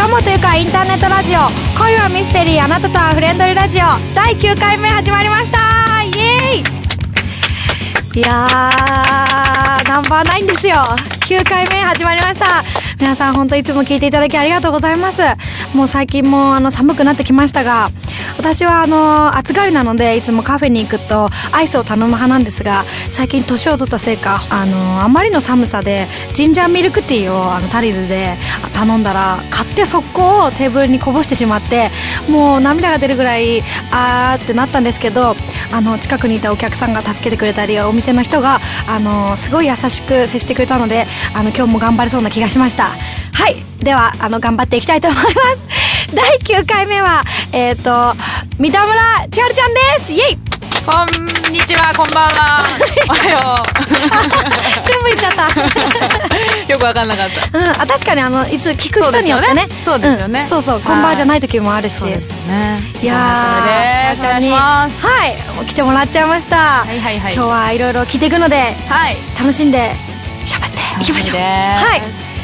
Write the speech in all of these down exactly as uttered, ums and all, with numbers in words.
中本ゆかインターネットラジオ恋はミステリーあなたとはフレンドリーラジオだいきゅうかいめ始まりました。イエーイ。いやーナンバーナインですよ。きゅうかいめ始まりました。皆さん本当いつも聞いていただきありがとうございます。もう最近もあの寒くなってきましたが、私はあの暑がりなのでいつもカフェに行くとアイスを頼む派なんですが、最近年を取ったせいかあのあまりの寒さでジンジャーミルクティーをあのタリルで頼んだら買って速攻をテーブルにこぼしてしまって、もう涙が出るぐらいあーってなったんですけど、あの近くにいたお客さんが助けてくれたり、お店の人があのすごい優しく接してくれたので、あの今日も頑張れそうな気がしました。はい、ではあの頑張っていきたいと思います。だいきゅうかいめはえっ、ー、と三田村千春ちゃんです。イエイ。 こんにちは、こんばんは。おはよう。 全部言っちゃったよくわかんなかった、 うん、あ確かにあのいつ聞く人によってね、 そうですよね、 うん、そうそう、こんばんじゃない時もあるし、 そうですよね。 いやー、 お願いします。 はい、来てもらっちゃいました。 はいはいはい。 今日はいろいろ聞いていくので、はい、楽しんで喋っていきましょう。はい、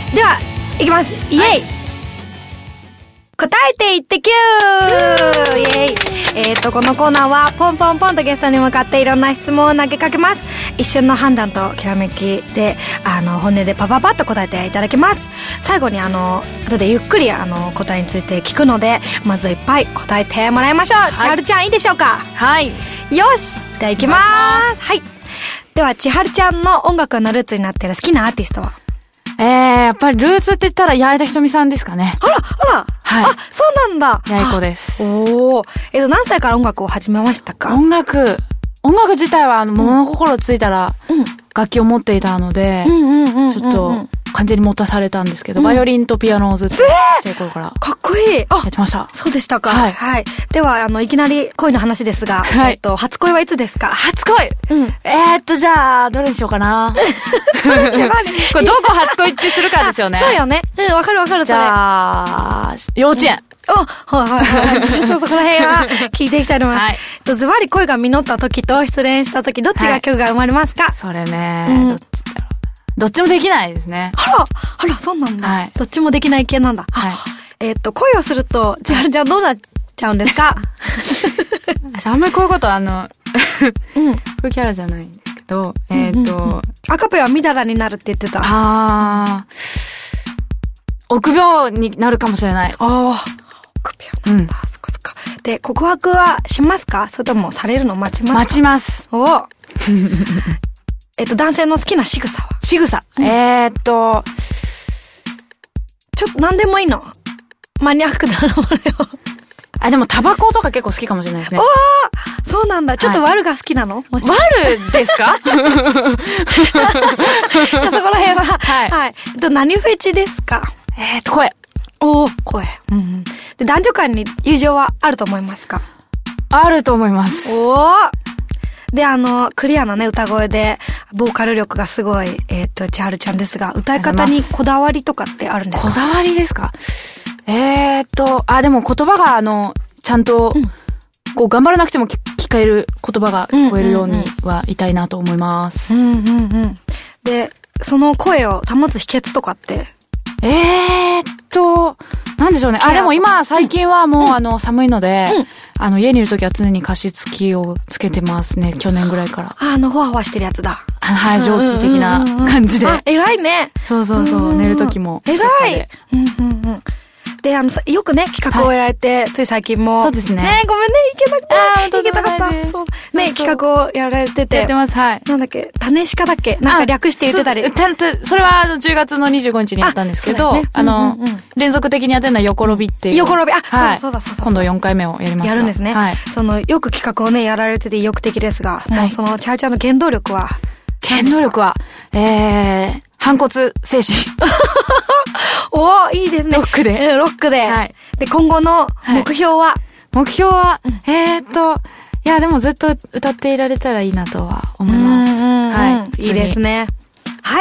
ではいきます。イエイ、はい、答えていってきゅー。イエイ。えーとこのコーナーはポンポンポンとゲストに向かっていろんな質問を投げかけます。一瞬の判断ときらめきであの本音でパパパッと答えていただきます。最後にあの後でゆっくりあの答えについて聞くので、まずいっぱい答えてもらいましょう。はい、千春ちゃんいいでしょうか。 はい、 よし、ではいきまーす。はい、では千春ちゃんの音楽のルーツになっている好きなアーティストは？ えー、やっぱりルーツって言ったら矢井田ひとみさんですかね。 あらあら、はい、あ、そうなんだ。 矢井子です。 おー、えっと何歳から音楽を始めましたか？ 音楽音楽自体はあの物心ついたら楽器を持っていたので、ちょっと完全に持たされたんですけど、うん、バイオリンとピアノをずっとちっちゃい頃から、 かっこいい。あ、 やってました。 そうでしたか。 はい、 はい、ではあのいきなり恋の話ですが、はい、えっと初恋はいつですか？ 初恋、うん、えー、っとじゃあどれにしようかな。これどこ初恋ってするかですよね。 そうよね。うん、わかるわかる。 じゃあ幼稚園、うん、 お、はいはいはい。ちょっとそこら辺は聞いていきたいと思います。はい。とズバリ恋が実った時と失恋した時、どっちが曲が生まれますか？はい、 それね、うん、どっちだろう。どっちもできないですね。 あら、あら、そうなんだ。はい、どっちもできない系なんだ。はい。えっと、恋をすると、千春ちゃんどうなっちゃうんですか？ 私あんまりこういうことあの、うん。こういうキャラじゃないんですけど、えっと、うんうんうん、 赤ペはみだらになるって言ってた。 あー。臆病になるかもしれない。 ああ。臆病なんだ。うん、そっかそっか。で、告白はしますか？それともされるの待ちますか？ 待ちます。 おえっと、男性の好きな仕草は？ 仕草、うん、えー、っと、 ちょっと何でもいいの。マニアックなのよ。 あ、でもタバコとか結構好きかもしれないですね。 おー、そうなんだ。ちょっとワルが好きなの？ ワルですか？じゃあそこら辺は、はい。はい。えっと、何フェチですか？ えー、っと、声。 おー、声。うんうん。で、男女間に友情はあると思いますか？ あると思います。 おー。で、あの、クリアなね、歌声で、ボーカル力がすごい、えっと、千春ちゃんですが、歌い方にこだわりとかってあるんですか？ こだわりですか？えーっと、あ、でも言葉が、あの、ちゃんと、うん、こう、頑張らなくても聞こえる言葉が聞こえるようにはいたいなと思います。 うんうんうん。で、その声を保つ秘訣とかって？ えーっと、なんでしょうね。あ、でも今、最近はもう、うん、あの、寒いので、うん、あの、家にいるときは常に加湿器をつけてますね。去年ぐらいから。 あ、あの、ほわほわしてるやつだ。 あの、はい、蒸気的な感じで。 あ、偉いね。 そうそうそう。寝るときも。 偉い。うんうんうん。で、あの、よくね、企画をやられて、はい、つい最近も。 そうですね。 ね、ごめんね、行けなくて。 あー、 行けなかった。そう。ね、企画をやられてて。 やってます、はい。 なんだっけ、種鹿だっけなんか略して言ってたり。 それはじゅうがつのにじゅうごにちにやったんですけど、あ、ね、あの、うんうんうん、連続的にやってるのは横ロビっていう。 横ロビ、あ、 はい、 そうだそうだそうだ。 今度よんかいめをやります。 やるんですね。はい。その、よく企画をね、やられてて意欲的ですが、はい、もうその、チャーチャーの原動力は？ 原動力は、えー、反骨精神。 おー、いいですね。 ロックで。 うん、ロックで。はい。で、今後の目標は？はい、 目標は、うん、えーっと、いや、でもずっと歌っていられたらいいなとは思います。はい。 いいですね。はい。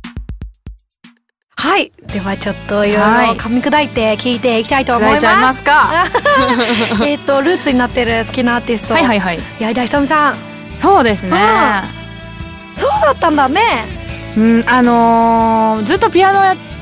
はい。ではちょっといろいろ噛み砕いて聞いていきたいと思います。 砕いちゃいますか。 えっと、ルーツになってる好きなアーティスト。 はいはいはい。 矢井田ひとみさん。 そうですね。 そうだったんだね。 うん、あのー、ずっとピアノやっ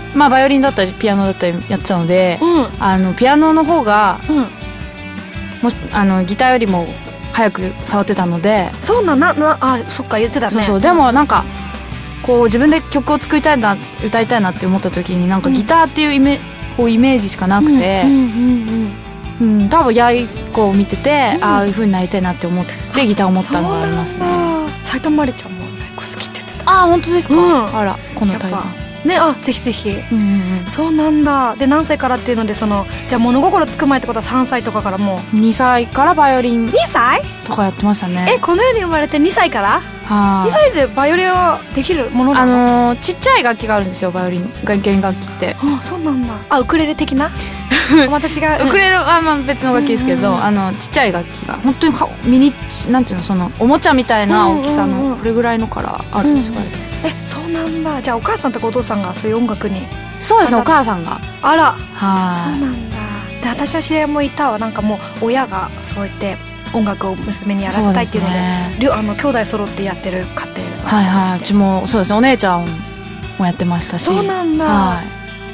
まあバイオリンだったりピアノだったりやってたので、 うん、 あのピアノの方が、 うん、 もあのギターよりも早く触ってたので。 そうなななあ、そっか言ってたね。 そうそう、でもなんかこう自分で曲を作りたいな、歌いたいなって思った時になんかギターっていうイメ、こうイメージしかなくて、うんうんうんうん、多分やいこを見てて、うん、ああいう風になりたいなって思ってギターを持ったのがありますね。 斉藤真理ちゃんもやいこ好きって言ってた。 ああ本当ですか、うん、あらこのタイプね、あぜひぜひ、うんうんうん、そうなんだ。で何歳からっていうので、そのじゃあ物心つく前ってことはさんさいとかからもうにさいからバイオリンにさいとかやってましたね。 えこの世に生まれてにさいから、はあ、にさいでバイオリンはできるものなの？ あのー、ちっちゃい楽器があるんですよ、バイオリン弦楽器って。 あそうなんだ。あウクレレ的なまた違う、 うん、ウクレレはまあ別の楽器ですけど、うんうんうん、あのちっちゃい楽器が本当にミニなんていうの、そのおもちゃみたいな大きさのこれぐらいのからあるんですよ、うんうんうん、 えそうなんだ。じゃあお母さんとかお父さんがそういう音楽に。 そうですね、お母さんが。 あら、 はそうなんだ。で私は知り合いもいたわ。なんかもう親がそう言って音楽を娘にやらせたいっていうので、ね、あの兄弟揃ってやってる家庭がはいはい、うちもそうですね、お姉ちゃんもやってましたし。 そうなんだ、はい、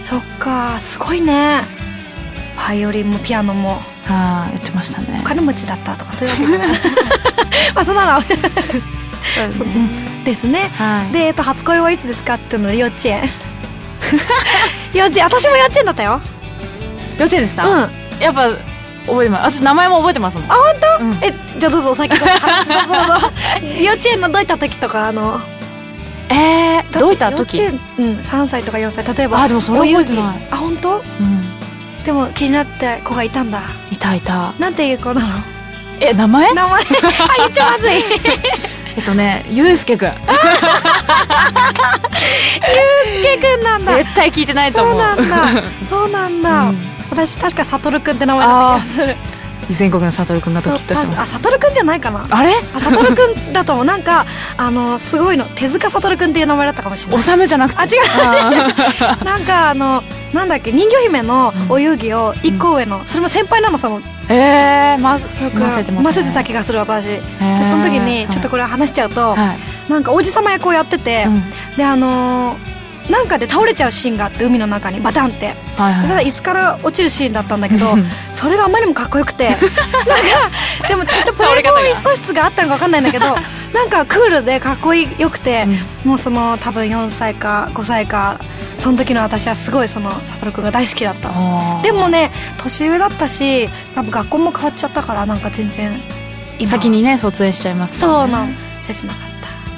そっかすごいね。バイオリンもピアノもはいやってましたね。 お金持ちだったとかそういうわけじゃないまあそんなのそうですね、ですね、はい、で、えっと、初恋はいつですかっていうので幼稚園幼稚園、私も幼稚園だったよ。 幼稚園でした、うん、やっぱ覚えてます。私名前も覚えてますもん。 あ本当、うん、えじゃあどうぞお先どうぞ幼稚園のどういった時とかあのえー、どういった時、 幼稚園、うん、さんさいとかよんさい、例えばあでもそれ覚えてない。 あ本当、うん、でも気になった子がいたんだ。 いたいた。 なんていう子なの？ え名前名前あ言っちゃまずいえっとね、ゆうすけくんゆうすけくんなんだ。 絶対聞いてないと思う。 そうなんだそうなんだ、うん、私確かさとるくんって名前だった気がする。 全国のさとるくんだときっとしてます。 あさとるくんじゃないかな。 あれあさとるくんだと思う。なんかあのすごいの手塚さとるくんっていう名前だったかもしれない。 おさむじゃなくて。 あ違うなんかあのなんだっけ、人魚姫のお遊戯をいっこ上の、うん、それも先輩なの。そのえー、ま混ぜてますね。 混ぜてた気がする私。でその時にちょっとこれ話しちゃうと、はい、なんか王子様役をやってて、うん、であのーなんかで倒れちゃうシーンがあって、海の中にバタンって、はいはい、ただ椅子から落ちるシーンだったんだけどそれがあまりにもかっこよくてなんかでもきっとプレイボーイ素質があったのか分かんないんだけどなんかクールでかっこよくて、うん、もうその多分よんさいかごさいかその時の私はすごいそのサトルくんが大好きだった。でもね年上だったし、多分学校も変わっちゃったから、なんか全然今先にね卒園しちゃいます、ね、 そうなん切なかった。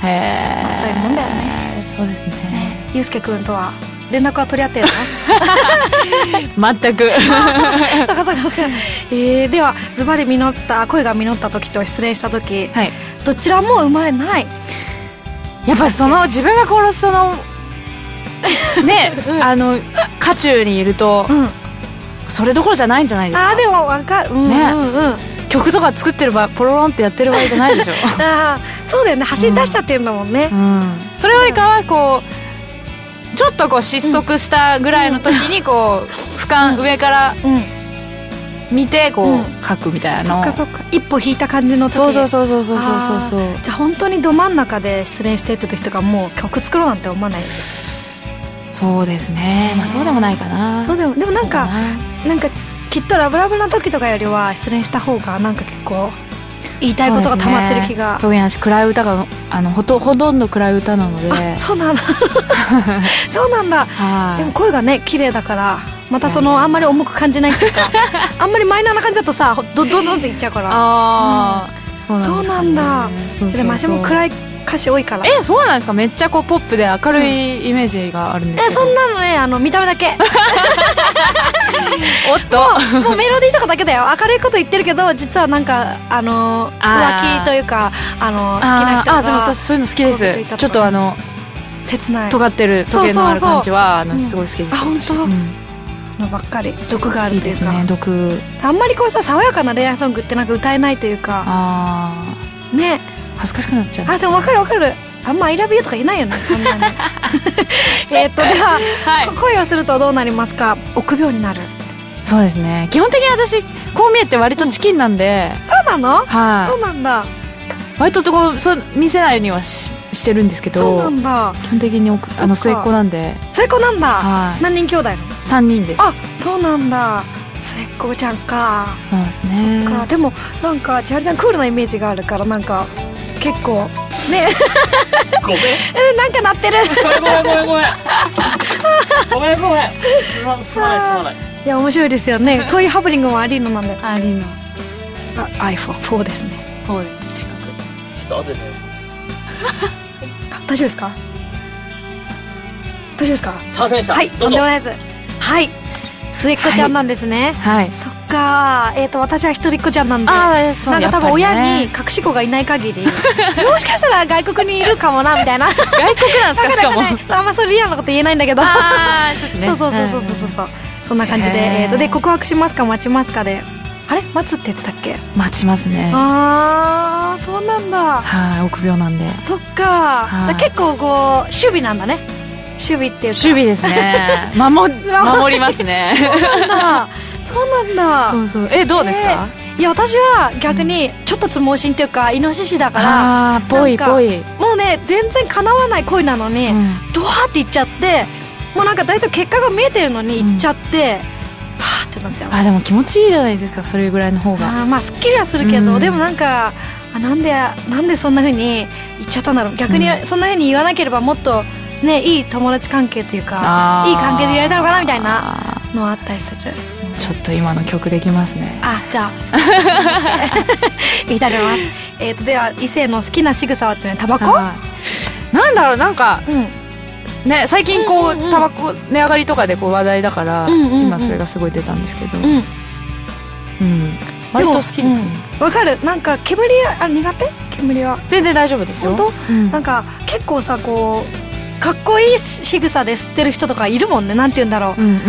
へえ、まあ、そういうもんだよね。 そうですね。ねゆうすけくんとは連絡は取り合ってるの全くそかそかそか、えー、ではズバリ実った恋が実った時と失恋した時、はい、どちらも生まれない。 やっぱその自分が殺すそのね、うん、あの渦中にいると、うん、それどころじゃないんじゃないですか。 あでも分かる、うんうんうん、ね、 曲とか作ってる場合ポロロンってやってる場合じゃないでしょあそうだよね、走り出しちゃってるんだもんね、うんうん、 それよりかはこうちょっとこう失速したぐらいの時にこう俯瞰、うん、上から見てこう、うん、書くみたいなの。 そっかそっか、一歩引いた感じの時。 そうそうそうそうそうそうそう。 じゃあ本当にど真ん中で失恋してって時とかもう曲作ろうなんて思わない？ そうですね、まあ、そうでもないかな。 そうでもでもなんかなんかきっとラブラブな時とかよりは失恋した方がなんか結構言いたいことが溜まってる気が。 そうですね、特に暗い歌があのほとほとんど暗い歌なので。 あそうなんだそうなんだ。でも声がね綺麗だからまたそのあんまり重く感じないっていうかあんまりマイナーな感じだとさどどんどんっていっちゃうから。あ、うん、そうなんだ。でも私も暗い歌詞多いから。 えそうなんですか。めっちゃこうポップで明るいイメージがあるんですけど、 うん、えそんなのね、あの見た目だけおっともうメロディーとかだけだよ。明るいこと言ってるけど実はなんかあの浮気というかあの好きな人が。 あでもそういうの好きです。ちょっとあの切ない尖ってるトゲのある感じはあのすごい好きです。 あ本当、うん、のばっかり毒があるっていうか。いいですね、 毒。 あんまりこうさ爽やかな恋愛ソングってなんか歌えないというか。あね、 恥ずかしくなっちゃう。 あでも分かる分かる。あんま I love you とか言えないよねそんなにえっとでは、はい、恋をするとどうなりますか。臆病になる。 そうですね、基本的に私こう見えて割とチキンなんで、 うん、そうなの。はい、そうなんだ。 割とこうそう見せないようにはししてるんですけど、 そうなんだ。 基本的にあの末っ子なんで。 末っ子なんだ、 はい、 何人兄弟の？ さんにんです。 あ、そうなんだ。末っ子ちゃんか。 そうですね。 そっか。でもなんか千春ちゃんクールなイメージがあるから、なんか結構ねごめんなんか鳴ってるごめんごめんごめんごめんごめんごめんすま、すまないすまない。 いや面白いですよねこういうハプニングもありのなんで。 ありのあ アイフォーフォー ですね。 フォーですね。近くちょっと後でやります大丈夫ですか？大丈夫ですか？ すいませんでした。 はい、とんでもないです。はい、末っ子ちゃんなんですね。 はい、 そっか。えっと私は一人っ子ちゃんなんで、 あそうなんか多分親に隠し子がいない限りもしかしたら外国にいるかもなみたいな。 外国なんですか？しかもあんまそれリアルなこと言えないんだけど。 あーちょっとね。 そうそうそうそうそうそう、そんな感じで、えーとで告白しますか待ちますかで、あれ待つって言ってたっけ？ 待ちますね。 ああそうなんだ。 はい、臆病なんで。 そっか。結構こう守備なんだね。守備っていうか守備ですね。守守りますね。 そうなんだ。そうなんだ。 そうそう。えどうですか？ いや私は逆にちょっとつ盲信っていうかイノシシだから、 あーぽいぽい。 もうね全然叶わない恋なのに、うん、ドワーっていっちゃって、もうなんか大体結果が見えてるのにいっちゃって、うん、はーってなっちゃう。 あでも気持ちいいじゃないですか、それぐらいの方が。 あまあすっきりはするけど、うん、でもなんかあなんでなんでそんな風に言っちゃったんだろう。逆にそんな風に言わなければもっとねいい友達関係というかいい関係でやれたのかなみたいなのはあったりする。 ちょっと今の曲できますね。 あじゃあいただきます。えーとでは異性の好きな仕草はってね、タバコ？ なんだろう、なんか、うん、ね最近こう、うんうんうん、タバコ値上がりとかでこう話題だから、うんうんうん、今それがすごい出たんですけど、うん、うん、割と好きですね。 わ、うん、かる。なんか煙あ苦手？煙は全然大丈夫ですよ。 本当？うん、なんか結構さこうかっこいい仕草で吸ってる人とかいるもんね。なんて言うんだろう、うんうんうん、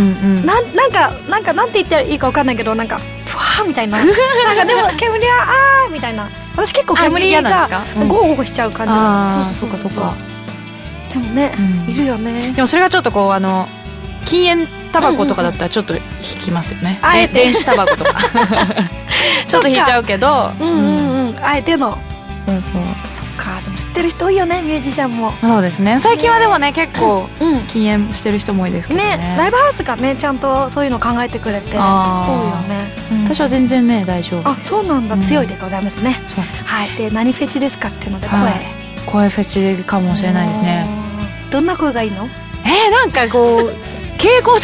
な, なんかなんかなんて言ったらいいか分かんないけど、なんかふわーみたいななんかでも煙はあーみたいな。私結構煙がゴーゴーしちゃう感じなの。そうそうそうそう。でもね、うん、いるよね。 でもそれがちょっとこうあの禁煙タバコとかだったらちょっと引きますよね、 うんうんうん、あえて電子タバコとかちょっと引いちゃうけど、 うんうんうん、あえての。 そうそう。 かでも吸ってる人多いよね、ミュージシャンも。 そうですね。最近はでもね結構禁煙してる人も多いですけど ね, ねライブハウスがねちゃんとそういうの考えてくれて多いよね、 うん、私は全然ね大丈夫。 あそうなんだ、うん、強いでございますね。 そうです、 はい、で何フェチですかっていうので声、はい、 声フェチかもしれないですね。 どんな声がいいの？ えー、なんかこう傾向と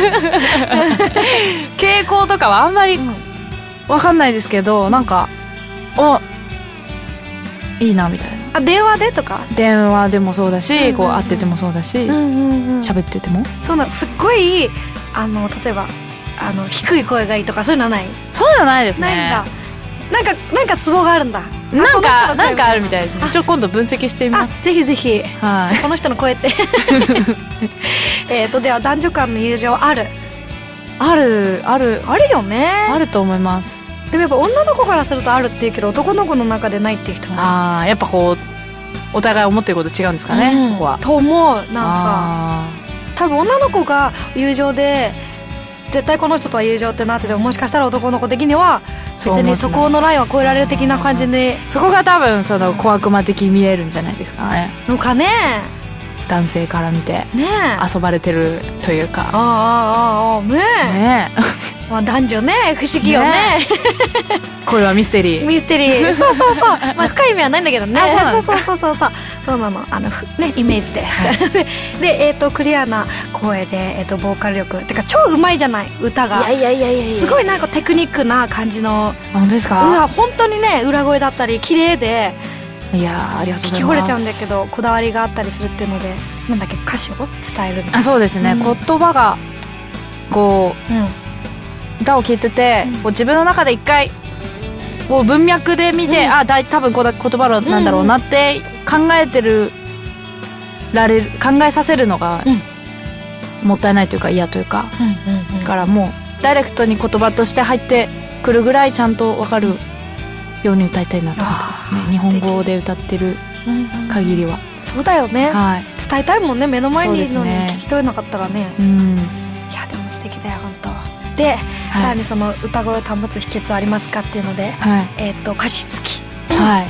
傾向とかはあんまり分かんないですけど、なんかおいいなみたいな。 あ電話でとか？ 電話でもそうだし、うんうんうん、こう会っててもそうだし、うんうんうん、喋っててもそうな。すっごいあの例えばあの低い声がいいとかそういうのはない？ そういうのないですね。 ないんだ。なんかなんかツボがあるんだ。 なんかなんかあるみたいですね。ちょ今度分析してみます。 ぜひぜひ、 はい、 この人の声ってえっとでは男女間の友情あるあるあるあるよね。 あると思います。 でもやっぱ女の子からするとあるって言うけど男の子の中でないっていう人も。 ああやっぱこうお互い思ってること違うんですかね、うん、そこは。 と思う。なんか多分女の子が友情で絶対この人とは友情ってなってても、もしかしたら男の子的には別にそこのラインは超えられる的な感じで、 そこが多分その小悪魔的に見えるんじゃないですかね。 のかね。 男性から見てね遊ばれてるというか。 ああああああねえねえまあ男女ね不思議よね。ねこれはミステリーミステリーそうそうそうまあ深い意味はないんだけどね。そうそうそうそうそうそうなの。あのねイメージで、はい、でえっ、ー、とクリアな声でえっ、ー、とボーカル力てか超うまいじゃない歌が。 いやいやいやいやいやすごいなんかテクニックな感じの。 本当ですか？ うわ本当にね裏声だったり綺麗で。 いやありがとうございます。 聞き惚れちゃうんだけどこだわりがあったりするっていうので、なんだっけ歌詞を伝えるみたいな。 あそうですね、うん、言葉がこう、うん、歌を聴いてて、うん、こう自分の中で一回こう文脈で見て、うん、あだい多分こうだ言葉なんだろうなって考えてるられる考えさせるのが、うん、もったいないというか嫌というか、うんうんうん、だからもうダイレクトに言葉として入ってくるぐらいちゃんと分かるように歌いたいなと思ってますね。日本語で歌ってる限りは、うんうん、 そうだよね、はい、伝えたいもんね。目の前にいるのに聞き取れなかったらね。 うん、 いやでも素敵だよ本当で、はい、さらにその歌声を保つ秘訣はありますかっていうので、はい、えー、と歌詞付き、 はい、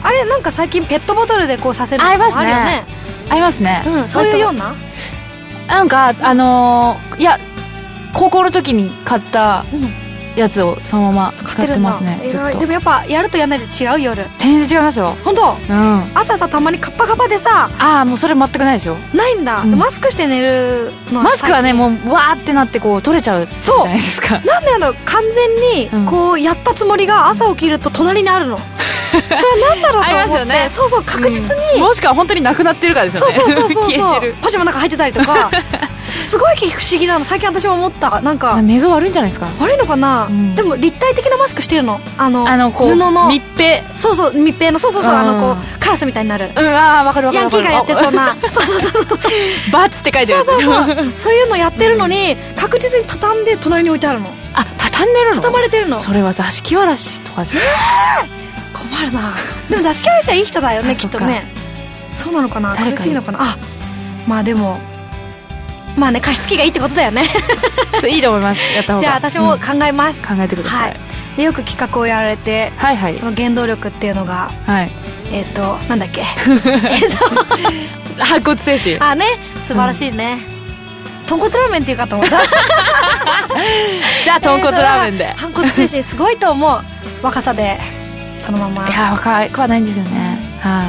あれなんか最近ペットボトルでこうさせるのもあるよね。 ありますね、 うん、そういうようななんかあのー、いや高校の時に買ったやつをそのまま使ってますね、ずっと。 でもやっぱやるとやらないで違う。夜全然違いますよ。 本当？ うん。 朝さたまにカッパカパでさ、 ああもうそれ全くないですよ。 ないんだ、うん、マスクして寝るのは。 マスクはねもうわーってなってこう取れちゃうじゃないですか。 なんであの完全にこうやったつもりが朝起きると隣にあるの、うん、それなんだろうと思って。ありますよね。そうそう、確実に、 うん、もしくは本当になくなってるからですよね。 そうそうそうそう消えてる。 パジャマの中入ってたりとかすごい不思議なの。最近私も思った。なんか寝相悪いんじゃないですか。 悪いのかな、うん、でも立体的なマスクしてるの。あのあのこう布の密閉。 そうそう密閉のそうそうそう、うん、あのこうカラスみたいになる。 うん、ああ分かる分かる。 ヤンキーがやってそうなそうそうそうバツって書いてるやつ。 そうそうそうそういうのやってるのに確実に畳んで隣に置いてあるの。 あ、畳んでるの。 畳まれてるの。 それは座敷わらしとかじゃ、 えー、困るな。でも座敷わらしはいい人だよねきっとね。そうなのかな。苦しいのかな。あ、まあでもまあね、加湿器がいいってことだよねそういいと思います。やった方が。 じゃあ私も考えます、 うん、考えてください、はい、 でよく企画をやられて、 はいはい、 その原動力っていうのが、 はい、 えっ、ー、となんだっけえっと反骨精神。 あね、素晴らしいね、うん、豚骨ラーメンっていうかと思ったじゃあ豚骨ラーメンで、えー、 反骨精神すごいと思う。若さでそのまま。 いや若くはないんですけどね、はい。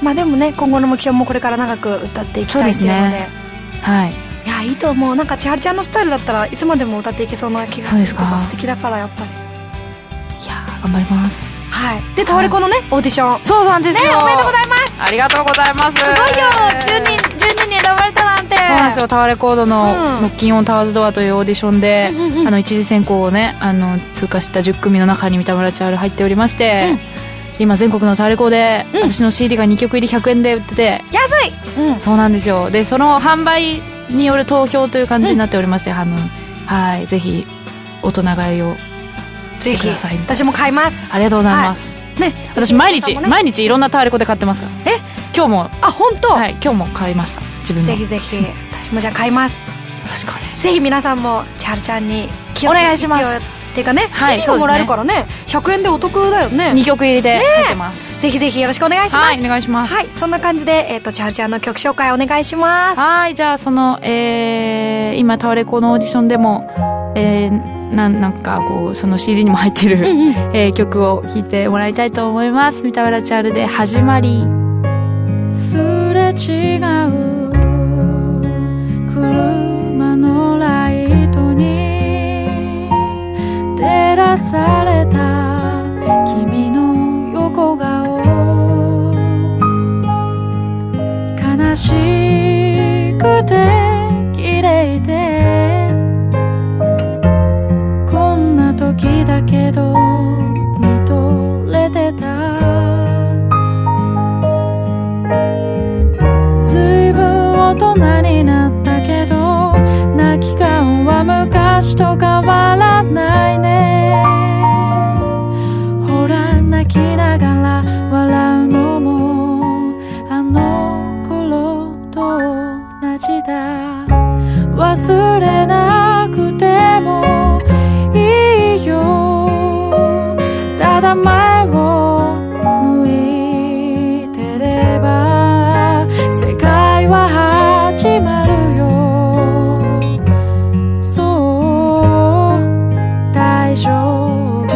まあでもね、今後の目標もこれから長く歌っていきたいっていうので、ね、 はい。 いやいいと思う。なんか千春ちゃんのスタイルだったらいつまでも歌っていけそうな気がする。とか素敵だからやっぱり。 いや頑張ります。 はい。でタワレコのね、はい、オーディション。 そうなんですよ、 ね、おめでとうございます。 ありがとうございます。 すごいよ、じゅうにんじゅうにんに選ばれたなんて。そうなんですよ。タワレコードのノッキンオンタワーズドアというオーディションで、うんうんうん、あの一次選考をねあの通過したじゅっくみの中に三田村千春入っておりまして、うん、今全国のタワレコで、うん、私の シーディー がにきょく入りひゃくえんで売ってて安い、 うん、そうなんですよ。でその販売による投票という感じになっておりまして、うん、あのはいぜひ大人買いをしてください。 私も買います。 ありがとうございます、はいね、私毎日、ね、毎日いろんなタワレコで買ってますから。 え今日もあ本当、 はい、今日も買いました自分の。 ぜひぜひ私もじゃあ買います。よろしくお願いします。 ぜひ皆さんも千春ちゃんにお願いします。 っていうかね、はい、シーディー ももらえるからね、ひゃくえんでお得だよね。 にきょく入りで入ってます、 ね、ぜひぜひよろしくお願いします。 はいお願いします。 はい、そんな感じで、えー、と千春ちゃんの曲紹介お願いします。 はい、じゃあその、えー、今タワレコのオーディションでも、えー、な, なんかこうその シーディー にも入ってる、うんうんえー、曲を聴いてもらいたいと思います。三田村千春で始まり。すれ違う車のライトに照らされた君の横顔、悲しくて綺麗でこんな時だけど見とれてた。ずいぶん大人になったけど泣き感は昔と変わらないね。ほら泣きながら笑うのもあの頃と同じだ。忘れなくてもいいよ、ただ前を向いてれば世界は始まるよ。そう大丈夫。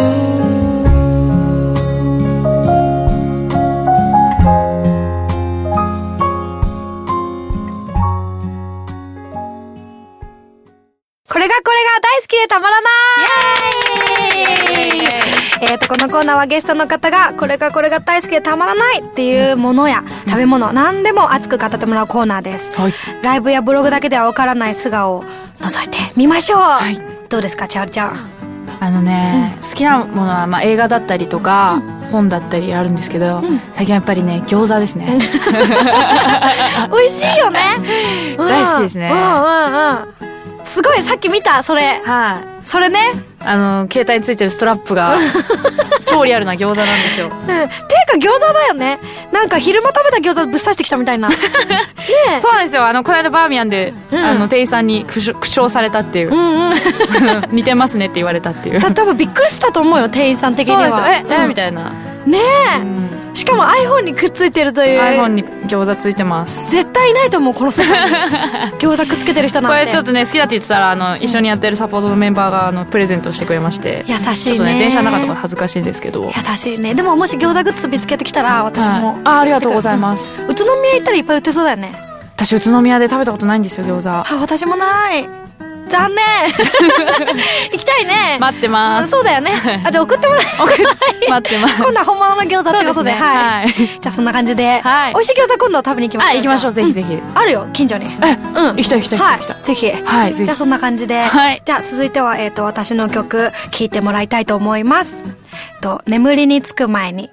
これがこれが大好きでたまらない。イエーイ。えーとこのコーナーはゲストの方がこれがこれが大好きでたまらないっていうものや食べ物何でも熱く語ってもらうコーナーです、はい、ライブやブログだけでは分からない素顔を覗いてみましょう、はい、どうですか千春ちゃん。 あのね、うん、好きなものはまあ映画だったりとか、うん、本だったりあるんですけど、うん、最近はやっぱりね餃子ですね美味しいよね大好きですね。 うんうんうん、すごいさっき見たそれ。はい、それね、 あの携帯についてるストラップが超リアルな餃子なんですよ、うん、 ていうか餃子だよね。なんか昼間食べた餃子ぶっ刺してきたみたいなね。 そうなんですよ。あのこの間バーミヤンで、うん、あの店員さんに苦笑されたっていう、うんうん、似てますねって言われたっていう。 だ多分びっくりしたと思うよ店員さん的には。 そうですよ。え、うん、えみたいなねえ、うん、 しかも iPhone にくっついてるという。 iPhone に餃子ついてます。 絶対いないと思う、この世界に餃子くっつけてる人なんて。 これちょっとね好きだって言ってたらあの一緒にやってるサポートのメンバーがあのプレゼントしてくれまして、 優しいね。 ちょっとね電車の中とか恥ずかしいんですけど。 優しいね。でももし餃子グッズ見つけてきたら私も、はい、 あ, ありがとうございます。 宇都宮行ったらいっぱい売ってそうだよね。 私宇都宮で食べたことないんですよ餃子。 あ、私もない。残念行きたいね。 待ってます。 そうだよね。あ、じゃあ送ってもらえ待ってます。 今度は本物の餃子ってことで、 ね、 はい、はい、じゃあそんな感じで、はい、美味しい餃子今度食べに行きましょう。 あ、行きましょう。ぜひぜひ、うん、 あるよ近所に。 え、うん、行きたい行きたい行きたい、 はい、ぜひ、 はい、ぜひ。 じゃあそんな感じで、はい、じゃあ続いては、えーと、私の曲聴いてもらいたいと思います。と、眠りにつく前に。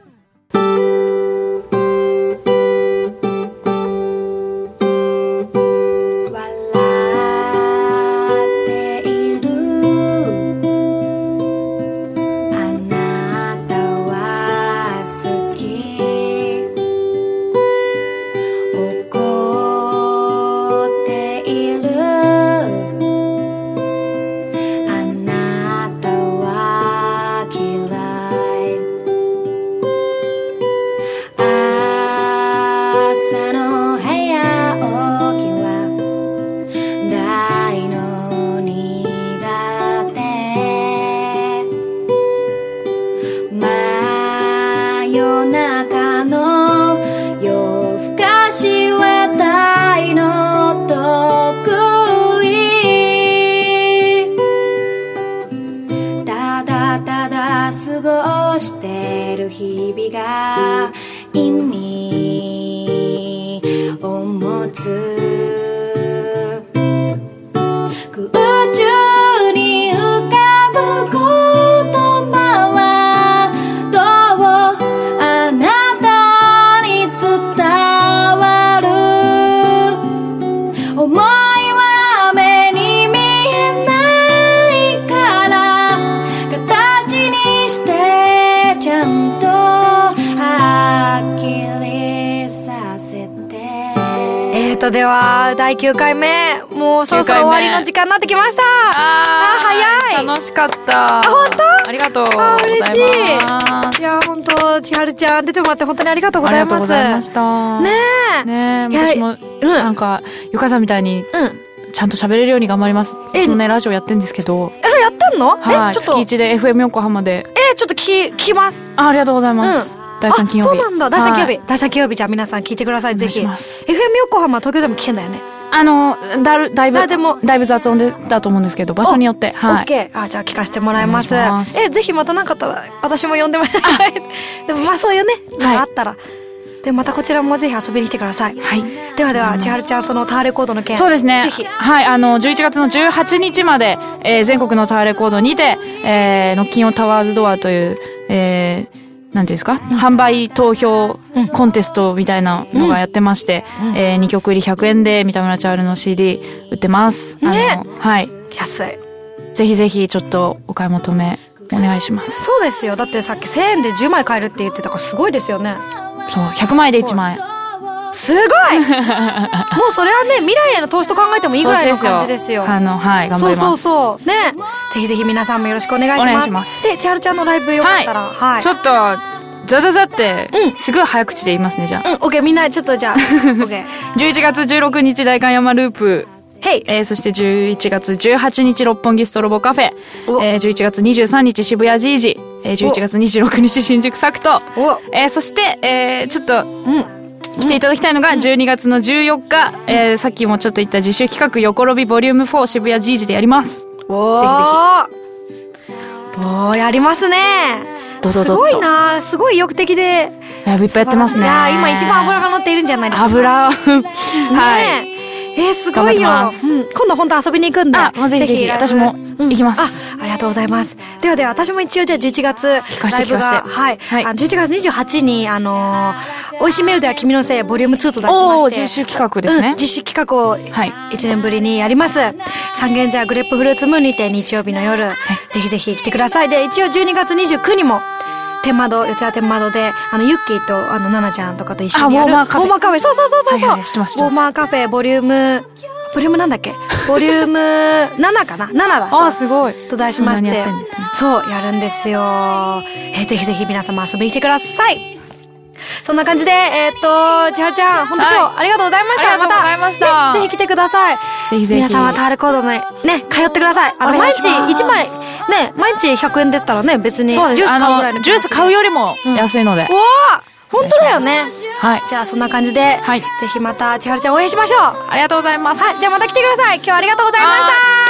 ではだいきゅうかいめ、もうそろそろ終わりの時間になってきました。あー、早い。 楽しかった。 あ、本当？ ありがとうございます。 嬉しい。いや本当千春ちゃん出てもらって本当にありがとうございます。ありがとうございました。ねえねえ、私も、うん、なんかゆかさんみたいに、うん、ちゃんと喋れるように頑張ります。私もねラジオやってんですけど。 え、やってんの？ はい、 え、ちょっと月一で エフエム 横浜で。 え、ちょっと聞き、聞きます。 あ、ありがとうございます。うん、だいさん金曜日。 そうなんだ。だいさん金曜日。だいさん金曜日、じゃあ皆さん聞いてください。ぜひ。エフエム 横浜、東京でも聞けんだよね。 あの、だる、だいぶ、でもだいぶ雑音で、だと思うんですけど、場所によって。はい。 オッケー。あ、じゃあ聞かせてもらいます。え、ぜひまたなかったら、私も呼んでもらいたい。でもまあそういうね、のがあったら。で、またこちらもぜひ遊びに来てください。はい。ではでは、千春ちゃん、そのタワーレコードの件。 そうですね。 ぜひ。 はい、あの、じゅういちがつのじゅうはちにちまで、えー、全国のタワーレコードにて、えー、ノッキンオンタワーズドアという、えー、なんていうんですか、うん、販売投票コンテストみたいなのがやってまして、うん、えー、にきょく入りひゃくえんで三田村千春の シーディー 売ってます。 ね、 あの、はい。 安い。 ぜひぜひちょっとお買い求めお願いします。 そうですよ。だってさっきせんえんでじゅうまい買えるって言ってたからすごいですよね。 そう、ひゃくまいでいちまんえん。 すごいもうそれはね、未来への投資と考えてもいいぐらいの感じですよ。 あの、はい、頑張ります。 そうそうそう。ね。ぜひぜひ皆さんもよろしくお願いします。お願いします。で、千春ちゃんのライブよかったら、はい。はい、 ちょっと、ザザザって、うん、すごい早口で言いますね、じゃあ。 うん、オッケー、みんなちょっとじゃあ、オッケー。 じゅういちがつじゅうろくにち代官山ループ。 へい。 えー、そしてじゅういちがつじゅうはちにち六本木ストロボカフェ。えー、じゅういちがつにじゅうさんにち渋谷ジージ。えー、じゅういちがつにじゅうろくにち新宿サクト。えー、そして、えー、ちょっと、うん。来ていただきたいのがじゅうにがつのじゅうよっか、うん、えー、さっきもちょっと言った自主企画横ロビボリュームフォー渋谷ジージでやります。 おー、 ぜひぜひ。おー、やりますね。 どどどすごいな、すごい意欲的で。 いや、いっぱいやってますね。いや、今一番油が乗っているんじゃないでしょうか。 油。はい。 えー、すごいよ。うん、今度本当遊びに行くんで。 あ、もうぜひぜひ。私も行きます。 あ、ありがとうございます。ではでは、私も一応じゃあじゅういちがつ、ライブが、はい。はい。あのじゅういちがつにじゅうはちに、あのー、美味しいメールでは君のせい、ボリュームツーと出しまして。 おー、自主企画ですね。 うん、実施企画を、はい。いちねんぶりにやります。三軒茶屋グレープフルーツムーンにて日曜日の夜、はい、ぜひぜひ来てください。で、一応じゅうにがつにじゅうくにちにも、天窓、四谷天窓で、あの、ユッキーと、あの、ナナちゃんとかと一緒にやる。 ウォーマーカフェ。 ウォーマーカフェ。そうそうそうそう。 はいはい、知ってます、知ってます。 ウォーマーカフェ、ボリューム、ボリュームなんだっけボリュームななかな ?なな だ。 あ、すごい。 と題しまして。 やってんですね、 そう、やるんですよ。えー、ぜひぜひ皆様遊びに来てください。 そんな感じで、えー、っと、千春ちゃん、本当今日ありがとうございました。 ありがとうございました。 また、ね、ぜひ来てください。 ぜひぜひ。 皆さんはタールコードのね、通ってください。あの、毎日いちまい、ね、毎日ひゃくえんでったらね、別に、ジュース買うぐらいの。 ジュース買うよりも安いので。 うん、わー本当だよね。 はい。 じゃあそんな感じで、はい、ぜひまた千春ちゃん応援しましょう。 ありがとうございます。 はい、じゃあまた来てください。今日はありがとうございました。